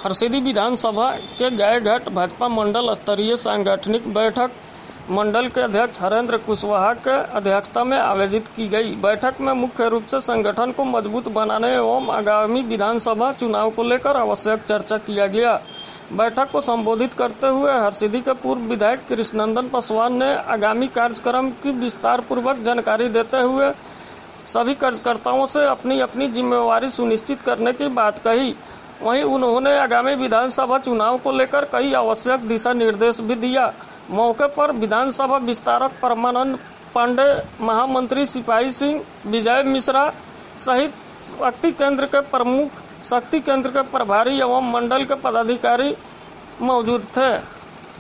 हरसिद्धि विधानसभा के गायघाट भाजपा मंडल स्तरीय सांगठनिक बैठक मंडल के अध्यक्ष हरेंद्र कुशवाहा के अध्यक्षता में आयोजित की गई। बैठक में मुख्य रूप से संगठन को मजबूत बनाने एवं आगामी विधानसभा चुनाव को लेकर आवश्यक चर्चा किया गया। बैठक को संबोधित करते हुए हरसिद्धि के पूर्व विधायक कृष्णनंदन पासवान ने आगामी कार्यक्रम की विस्तार पूर्वक जानकारी देते हुए सभी कार्यकर्ताओं से अपनी अपनी जिम्मेवारी सुनिश्चित करने की बात कही। वहीं उन्होंने आगामी विधानसभा चुनाव को लेकर कई आवश्यक दिशा निर्देश भी दिया। मौके पर विधानसभा विस्तारक परमानंद पांडे, महामंत्री सिपाही सिंह, विजय मिश्रा सहित शक्ति केंद्र के प्रमुख, शक्ति केंद्र के प्रभारी एवं मंडल के पदाधिकारी मौजूद थे।